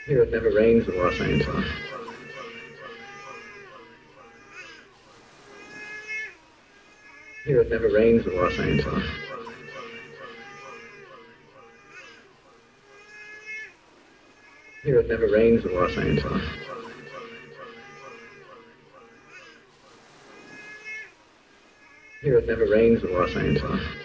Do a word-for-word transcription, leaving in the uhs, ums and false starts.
Here it never rains in Los Angeles. Here it never rains in Los Angeles. Here it never rains in Los Angeles. Here it never rains in Los Angeles.